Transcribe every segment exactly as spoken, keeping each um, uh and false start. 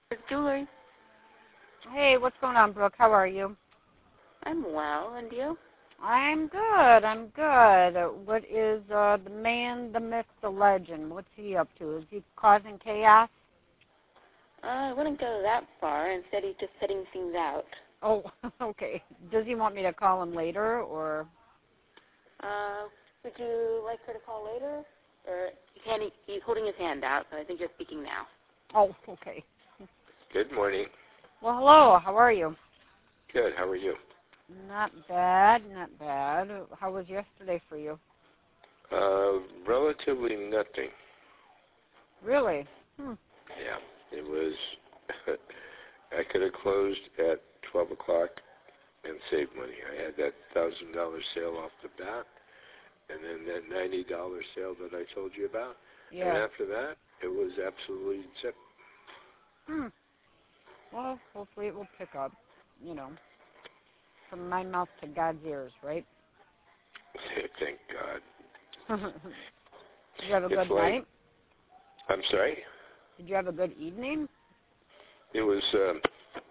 It's Julie. Hey, what's going on, Brooke? How are you? I'm well, and you? I'm good. I'm good. Uh, What is uh, the man, the myth, the legend? What's he up to? Is he causing chaos? Uh, I wouldn't go that far. Instead, he's just setting things out. Oh, okay. Does he want me to call him later, or? Uh, would you like her to call later? Or he can't, he, he's holding his hand out, so I think you're speaking now. Oh, okay. Good morning. Well, hello. How are you? Good. How are you? Not bad. Not bad. How was yesterday for you? Uh, relatively nothing. Really? Hmm. Yeah. It was. I could have closed at twelve o'clock and saved money. I had that thousand dollar sale off the bat, and then that ninety dollar sale that I told you about. Yeah. And after that, it was absolutely zip. Hmm. Well, hopefully it will pick up. You know, from my mouth to God's ears, right? Thank God. Did you have a It's good like, night? I'm sorry? Did you have a good evening? It was, um,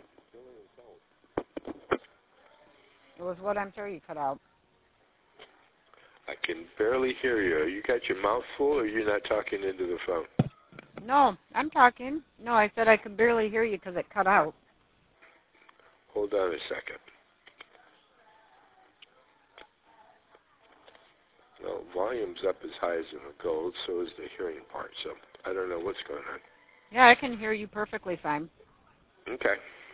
It was what? I'm sorry, you cut out. I can barely hear you. You got your mouth full, or you're not talking into the phone? No, I'm talking. No, I said I could barely hear you because it cut out. Hold on a second. Well, volume's up as high as it'll go, so is the hearing part, so I don't know what's going on. Yeah, I can hear you perfectly fine. Okay.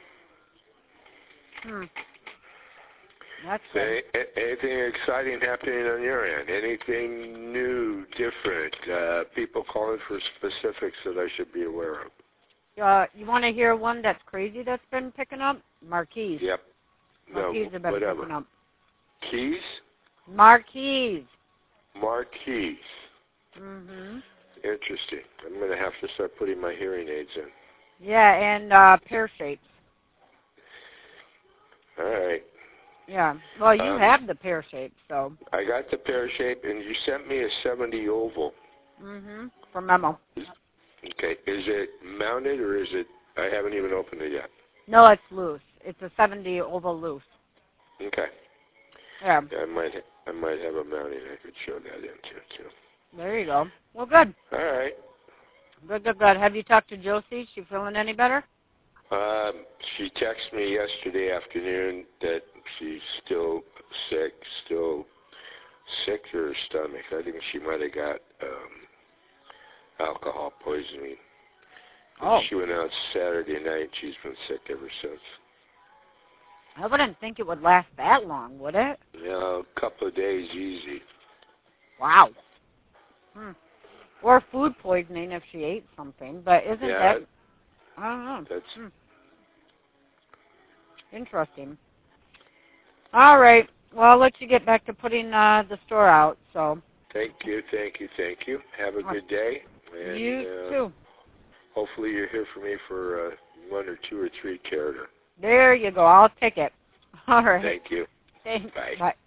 Hmm. That's So, good. a- anything exciting happening on your end? Anything new, different? Uh, people calling for specifics that I should be aware of? Uh, you want to hear one that's crazy that's been picking up? Marquise. Yep. No, Marquise have been whatever. picking up. Keys? Marquise. Marquise. Mm-hmm. Interesting. I'm going to have to start putting my hearing aids in. Yeah, and uh, pear shapes. All right. Yeah. Well, you Um, have the pear shape, so. I got the pear shape, and you sent me a seventy oval. Mm-hmm. From Memo. Okay. Is it mounted, or is it, I haven't even opened it yet. No, it's loose. It's a seventy oval loose. Okay. Yeah. Yeah, I might, I might have a mounting I could show that into, too. There you go. Well, good. All right. Good, good, good. Have you talked to Josie? She feeling any better? Um, she texted me yesterday afternoon that she's still sick, still sick to her stomach. I think she might have got um, alcohol poisoning. Oh. She went out Saturday night. She's been sick ever since. I wouldn't think it would last that long, would it? You know, a couple of days easy. Wow. Hmm. Or food poisoning if she ate something. But isn't Yeah, that... I don't know. that's Hmm. Interesting. All right. Well, I'll let you get back to putting uh, the store out. So. Thank you, thank you, thank you. Have a good day. And, You uh, too. hopefully you'll hear from me for uh, one or two or three character. There you go. I'll take it. All right. Thank you. Thanks. Bye. Bye.